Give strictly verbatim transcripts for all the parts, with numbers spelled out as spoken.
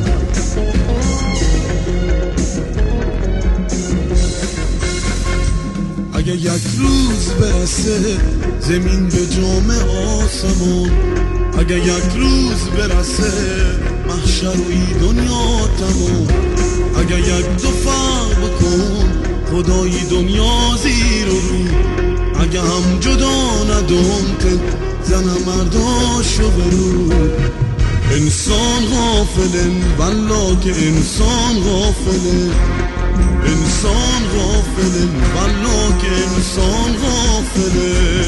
اگه یک روز برسه زمین به جام آسمون، اگه یک روز برسه محشر و ای دنیا تموم، اگه یک دو فرق بکن خدای دنیا زیر و رو، اگه هم جدا ندم که زن مرداشو برو. انسان غافله والله که انسان غافله، انسان غافله والله که انسان غافله.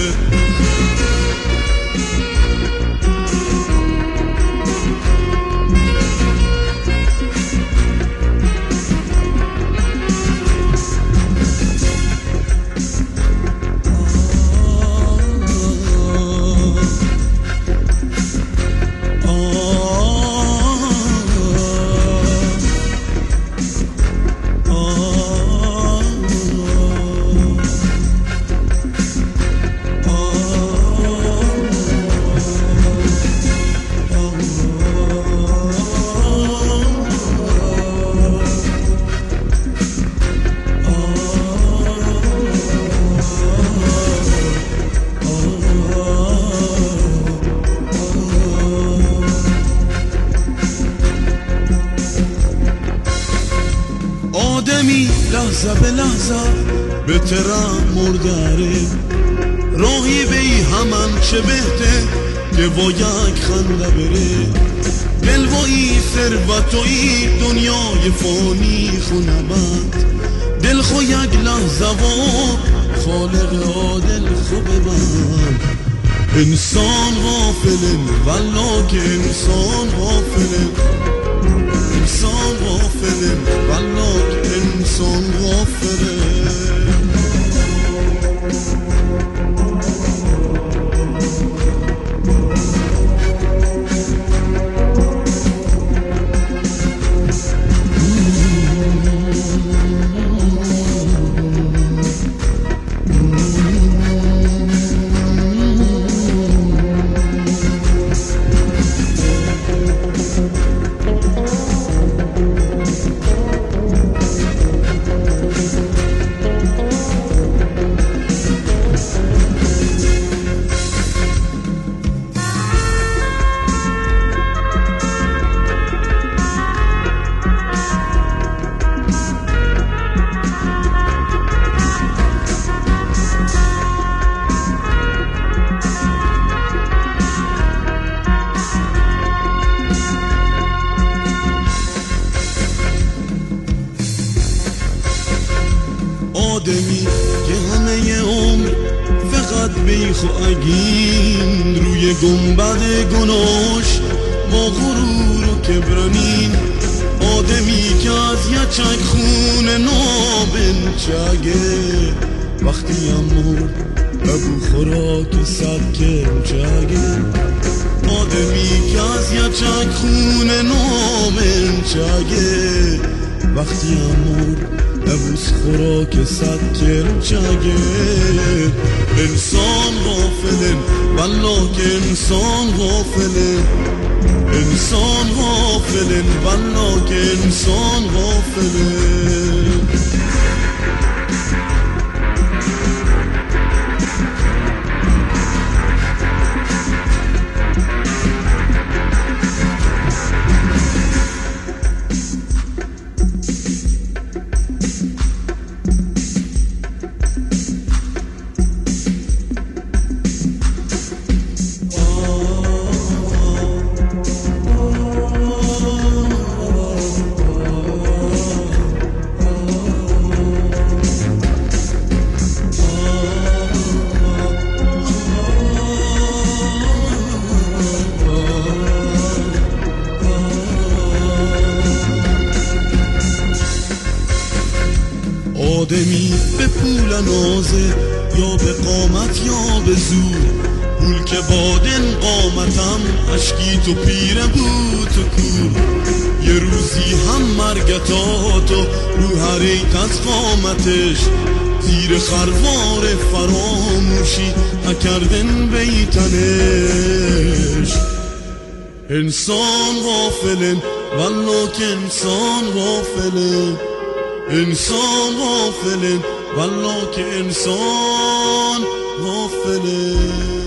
آدمی لحظه به لحظه به ترم مرداره، راهی به ای همان چه بهته که با یک خنده بره. دل و ای ثروت و ای دنیای فانی خونبند، دل خو یک لحظه و خالق عادل خو ببند. انسان غافله والله که انسان غافله، انسان غافله والله که انسان غافله. آدمی که همه عمر فقط بیخ و اگین، روی گنبد گناش با غرور و کبرانین. آدمی که از یچک خون نابنچگه، وقتی هم مرد ابو خوراک صد کرچگه. آدمی که از یچک خون نابنچگه، وقتی هم مرد ابوس خوراک صد کرچگه. انسان غافله والله که انسان غافله، انسان غافله والله که انسان غافله. آدمی به پول نازه یا به قامت یا به زور، پول که بادن قامتم اشکی تو پیره بود تو کور. یه روزی هم مرگتاتو رو هریت از قامتش، زیر خروار فراموشی اکردن بیتنش. انسان غافلن والله که انسان غافله، انسان غافله، والله که انسان غافله.